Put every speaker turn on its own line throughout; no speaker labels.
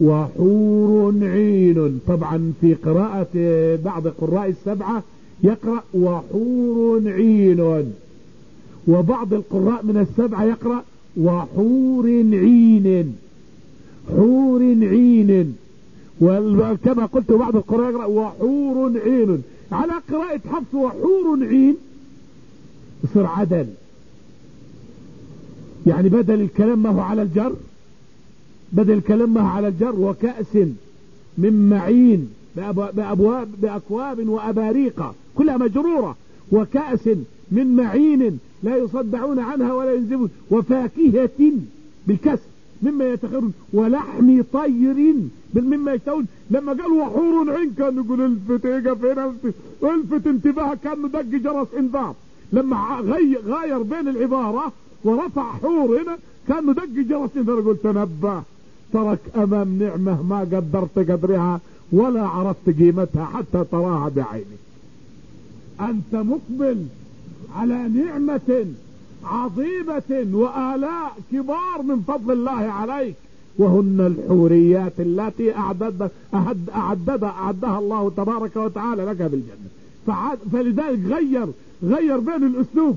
وحور عين. طبعا في قراءة بعض قراء السبعة يقرأ وحور عين، وبعض القراء من السبعة يقرأ وحور عين، حور عين. وكما قلت بعض القراء يقرأ وحور عين. على قراءة حفص وحور عين يصير عدل، يعني بدل الكلام ما هو على الجر، بدل الكلام ما هو على الجر وكأس من معين بأكواب وأباريق كلها مجرورة، وكأس من معين لا يصدعون عنها ولا ينزفون، وفاكهة بالكسر مما يتخيرون، ولحم طير مما يشتهون. لما قالوا وحور عين كان يقول الفت ايه فين الفت انتباه، كانه دق جرس انذار. لما غاير بين العبارة ورفع حور هنا كانه دق جرس انذار، يقول تنبه ترك امام نعمة ما قدرت قدرها ولا عرفت قيمتها حتى تراها بعينك. انت مقبل على نعمة عظيمة وآلاء كبار من فضل الله عليك، وهن الحوريات التي أعدها الله تبارك وتعالى لك بالجنة. فلذلك غير بين الأسلوب،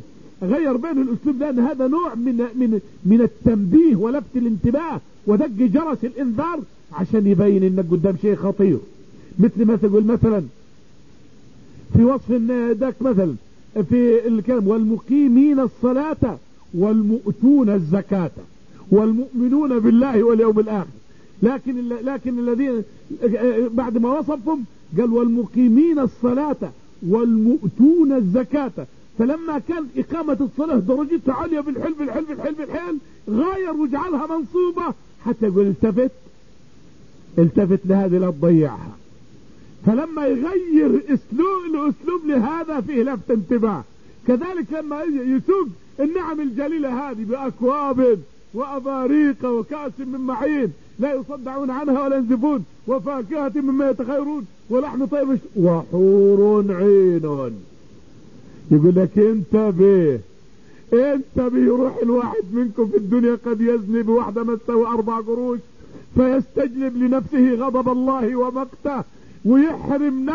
لأن هذا نوع من التنبيه ولفت الانتباه ودق جرس الإنذار عشان يبين إنك قدام شيء خطير. مثل ما تقول مثلا في وصف ذاك مثلا في الكلام والمقيمين الصلاة والمؤتون الزكاة والمؤمنون بالله واليوم الآخر، لكن الذين بعد ما وصفهم قال والمقيمين الصلاة والمؤتون الزكاة. فلما كان إقامة الصلاة درجتها عالية بالحلف غاير وجعلها منصوبة حتى يقول التفت لهذه لا تضيعها. فلما يغير الاسلوب لهذا فيه لفت انتباه. كذلك لما يسوق النعم الجليلة هذه بأكواب وأباريق وكأس من معين لا يصدعون عنها ولا ينزفون، وفاكهة مما يتخيرون، ولحم طيب وحور عين. يقول لك انتبه يروح الواحد منكم في الدنيا قد يزني بواحدة ما تساوي 4 قروش فيستجلب لنفسه غضب الله ومقته ويحرم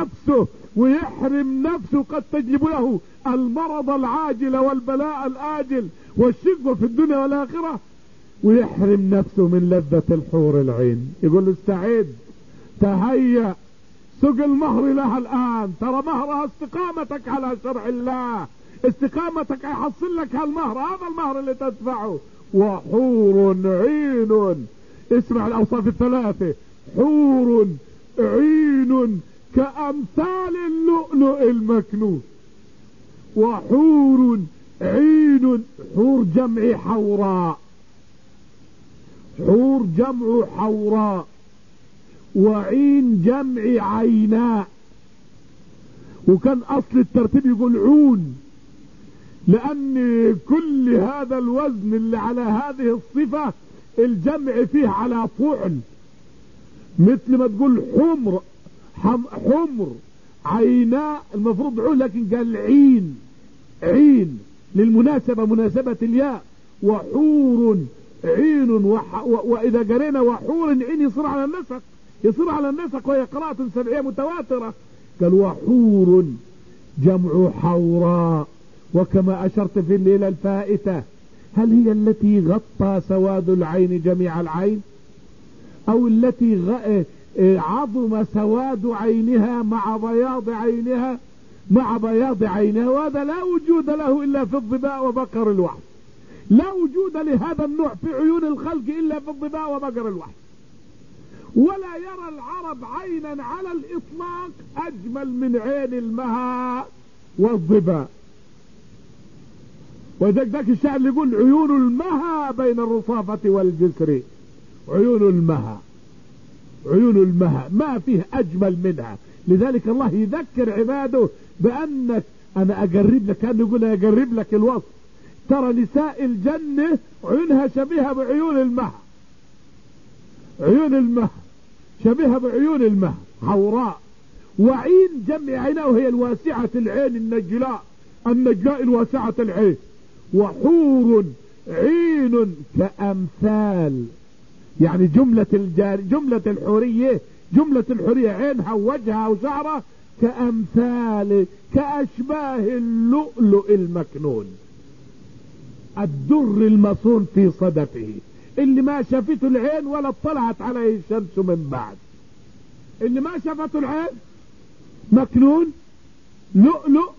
نفسه قد تجلب له المرض العاجل والبلاء الآجل والشقوة في الدنيا والآخرة، ويحرم نفسه من لذة الحور العين. يقول له استعد تهيأ سق المهر لها الآن، ترى مهرها استقامتك على شرع الله، استقامتك يحصل لك هالمهر، هذا المهر اللي تدفعه. وحور عين، اسمع الأوصاف الثلاثة، حور عين كأمثال اللؤلؤ المكنون. وحور عين، حور جمع حوراء، حور جمع حوراء، وعين جمع عيناء. وكان أصل الترتيب يقول عون، لأن كل هذا الوزن اللي على هذه الصفة الجمع فيه على فعل، مثل ما تقول حمر عيناء المفروض عون، لكن قال عين للمناسبة، مناسبة الياء. وحور عين وإذا قرينا وحور عين يصير على النسق وهي قراءة سبعية متواترة. قال وحور جمع حوراء. وكما أشرت في الليلة الفائتة، هل هي التي غطى سواد العين جميع العين، أو التي عظم سواد عينها مع بياض عينها؟ وهذا لا وجود له إلا في الظباء وبقر الوحش، لا وجود لهذا النوع في عيون الخلق إلا في الظباء وبقر الوحش. ولا يرى العرب عينا على الإطلاق أجمل من عين المها والظباء. وذاك الشاعر اللي يقول عيون المها بين الرصافة والجسر، عيون المها ما فيه أجمل منها. لذلك الله يذكر عباده بأنك أنا أقرب لك، كان يقول أقرب لك الوصف، ترى نساء الجنة عيونها شبيهة بعيون المها، شبيهة بعيون المها حوراء. وعين جمع عينه وهي الواسعة العين النجلاء الواسعة العين. وحور عين كأمثال يعني جملة الحورية، جملة الحورية عينها ووجهها وشعرها كأمثال كأشباه اللؤلؤ المكنون، الدر المصون في صدفه، اللي ما شافته العين ولا اطلعت عليه الشمس من بعد. اللي ما شافته العين مكنون، لؤلؤ،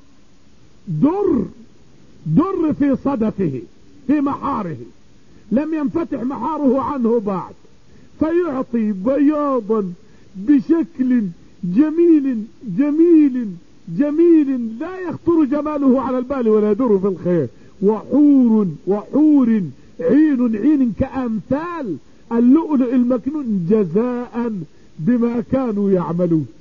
در في صدفه، في محاره، لم ينفتح محاره عنه بعد، فيعطي بياضا بشكل جميل جميل جميل لا يخطر جماله على البال ولا يدور في الخير. وحور عين كأمثال اللؤلؤ المكنون جزاء بما كانوا يعملون.